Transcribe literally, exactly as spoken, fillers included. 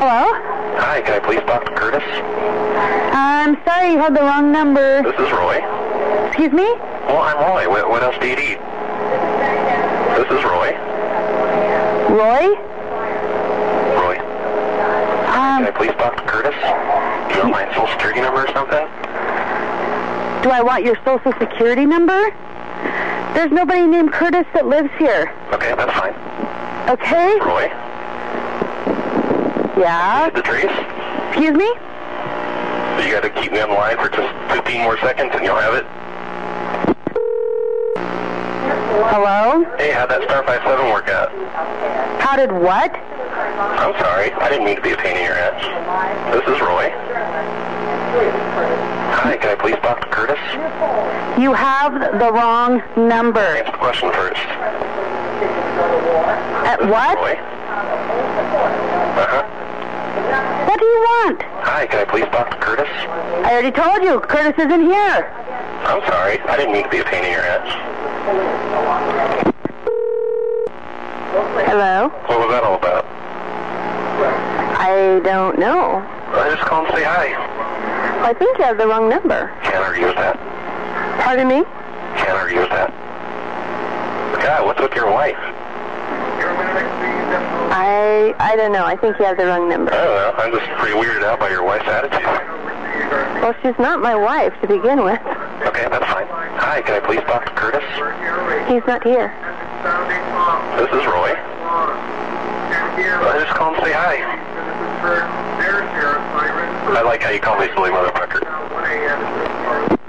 Hello? Hi, can I please talk to Curtis? I'm sorry, you had the wrong number. This is Roy. Excuse me? Well, I'm Roy. What, what else do you need? This is Roy. Roy? Roy. Um, Can I please talk to Curtis? Do you want my social security number or something? do I want your social security number? There's nobody named Curtis that lives here. Okay, that's fine. Okay? Roy? Yeah? The trace? Excuse me? So you gotta keep me on the line for just fifteen more seconds and you'll have it? Hello? Hey, how'd that Star five seven work out? How did what? I'm sorry. I didn't mean to be a pain in your ass. This is Roy. Hi, can I please talk to Curtis? You have the wrong number. Answer the question first. At This is what? Roy. Uh-huh. What do you want? Hi, can I please talk to Curtis? I already told you, Curtis isn't here. I'm sorry. I didn't mean to be a pain in your ass. Hello? What was that all about? I don't know. I just called and say hi. I think you have the wrong number. Can't argue with that. Pardon me? Can't argue with that. God, what's with your wife? I I don't know. I think you have the wrong number. I don't know. I'm just pretty weirded out by your wife's attitude. Well, she's not my wife to begin with. Okay, that's fine. Hi, can I please talk to Curtis? He's not here. This is Roy. I just called and say hi. I like how you call me silly motherfucker.